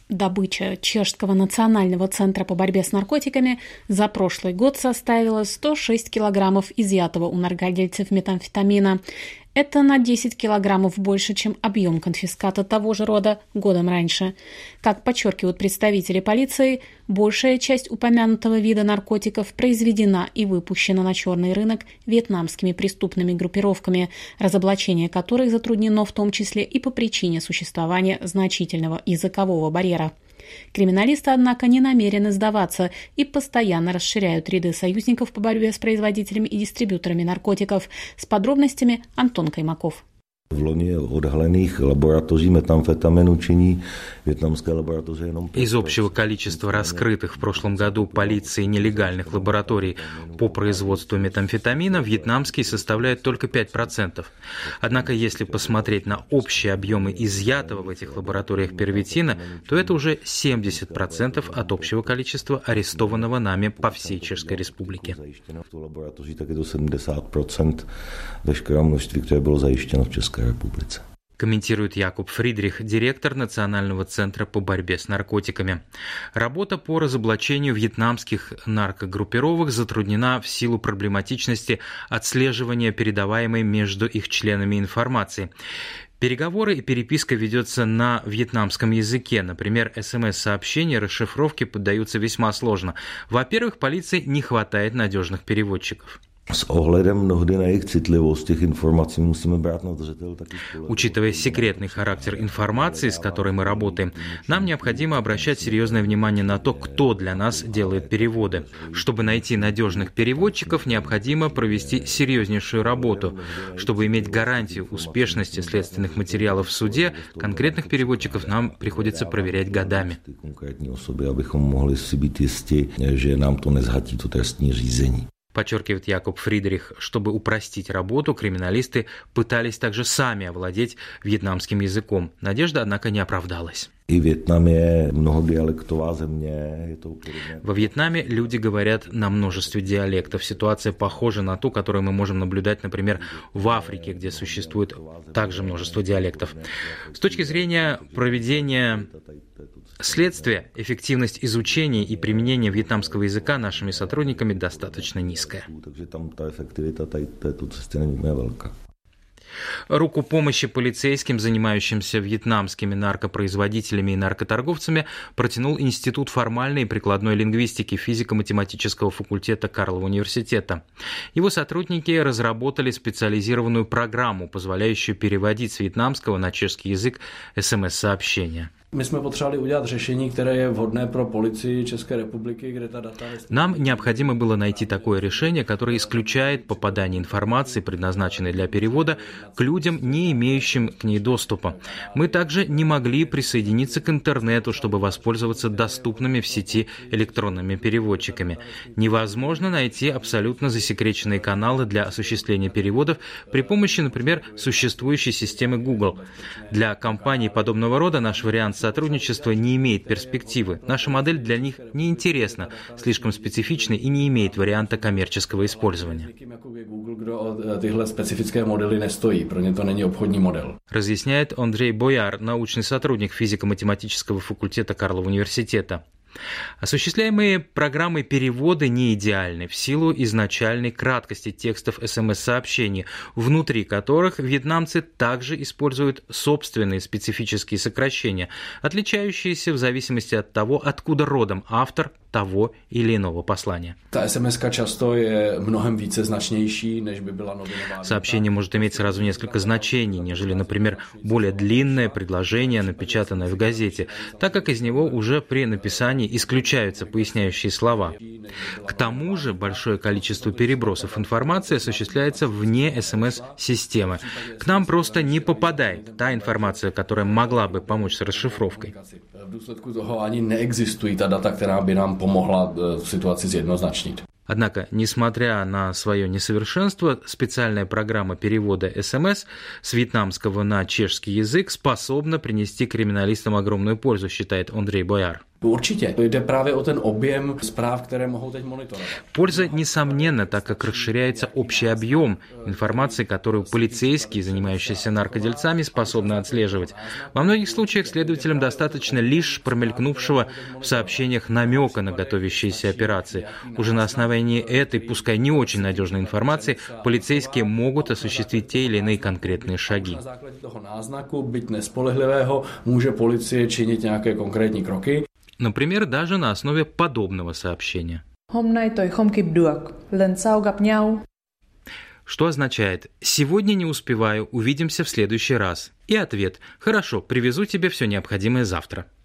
Добыча Чешского национального центра по борьбе с наркотиками за прошлый год составила 106 килограммов изъятого у наркодельцев метамфетамина. Это на 10 килограммов больше, чем объем конфиската того же рода годом раньше. Как подчеркивают представители полиции, большая часть упомянутого вида наркотиков произведена и выпущена на черный рынок вьетнамскими преступными группировками, разоблачение которых затруднено в том числе и по причине существования значительного языкового барьера. Криминалисты, однако, не намерены сдаваться и постоянно расширяют ряды союзников по борьбе с производителями и дистрибьюторами наркотиков. С подробностями Антон Каймаков. V loni odhalených laboratoří metamfetaminu činí вьетнамская лаборатория. Из общего количества раскрытых в прошлом году полицией нелегальных лабораторий по производству метамфетамина вьетнамский составляет только 5%. Однако, если посмотреть на общие объемы изъятого в этих лабораториях первитина, то это уже 70% от общего количества арестованного нами по всей Чешской Республике. V laboratoři tak je to 70% veškerého množství, které bylo zajištěno v České republice. Комментирует Якоб Фридрих, директор Национального центра по борьбе с наркотиками. Работа по разоблачению вьетнамских наркогруппировок затруднена в силу проблематичности отслеживания передаваемой между их членами информации. Переговоры и переписка ведется на вьетнамском языке. Например, СМС-сообщения расшифровке поддаются весьма сложно. Во-первых, полиции не хватает надежных переводчиков. Учитывая секретный характер информации, с которой мы работаем, нам необходимо обращать серьезное внимание на то, кто для нас делает переводы. Чтобы найти надежных переводчиков, необходимо провести серьезнейшую работу. Чтобы иметь гарантию успешности следственных материалов в суде, конкретных переводчиков нам приходится проверять годами. Подчеркивает Якоб Фридрих, чтобы упростить работу, криминалисты пытались также сами овладеть вьетнамским языком. Надежда, однако, не оправдалась. Во Вьетнаме люди говорят на множестве диалектов. Ситуация похожа на ту, которую мы можем наблюдать, например, в Африке, где существует также множество диалектов. С точки зрения проведения следствия, эффективность изучения и применения вьетнамского языка нашими сотрудниками достаточно низкая. Руку помощи полицейским, занимающимся вьетнамскими наркопроизводителями и наркоторговцами, протянул Институт формальной и прикладной лингвистики физико-математического факультета Карлова университета. Его сотрудники разработали специализированную программу, позволяющую переводить с вьетнамского на чешский язык СМС-сообщения. Нам необходимо было найти такое решение, которое исключает попадание информации, предназначенной для перевода, к людям, не имеющим к ней доступа. Мы также не могли присоединиться к интернету, чтобы воспользоваться доступными в сети электронными переводчиками. Невозможно найти абсолютно засекреченные каналы для осуществления переводов при помощи, например, существующей системы Google. Для компаний подобного рода наш вариант сотрудничества не имеет перспективы. Наша модель для них неинтересна, слишком специфична и не имеет варианта коммерческого использования. Разъясняет Андрей Бояр, научный сотрудник физико-математического факультета Карлова университета. Осуществляемые программой переводы не идеальны в силу изначальной краткости текстов СМС-сообщений, внутри которых вьетнамцы также используют собственные специфические сокращения, отличающиеся в зависимости от того, откуда родом автор того или иного послания. Сообщение может иметь сразу несколько значений, нежели, например, более длинное предложение, напечатанное в газете, так как из него уже при написании исключаются поясняющие слова. К тому же большое количество перебросов информации осуществляется вне СМС-системы. К нам просто не попадает та информация, которая могла бы помочь с расшифровкой. V důsledku toho ani neexistují ta data, která by nám pomohla situaci zjednoznačnit. Однако, несмотря на свое несовершенство, специальная программа перевода СМС с вьетнамского на чешский язык способна принести криминалистам огромную пользу, считает Андрей Бояр. Určitě. Jde právě o ten objem zpráv, které mohou teď monitorovat. Польза несомненна, так как расширяется общий объем информации, которую полицейские, занимающиеся наркодельцами, способны отслеживать. Во многих случаях следователям достаточно лишь промелькнувшего в сообщениях намека на готовящиеся операции. Уже на основании этой, пускай не очень надежной информации, полицейские могут осуществить те или иные конкретные шаги. На základě toho náznaku, byť nespolehlivého, může policie činit nějaké konkrétní kroky. Например, даже на основе подобного сообщения. Hôm nay tôi không kịp được, lần sau gặp nhau. Что означает «сегодня не успеваю, увидимся в следующий раз». И ответ «хорошо, привезу тебе все необходимое завтра».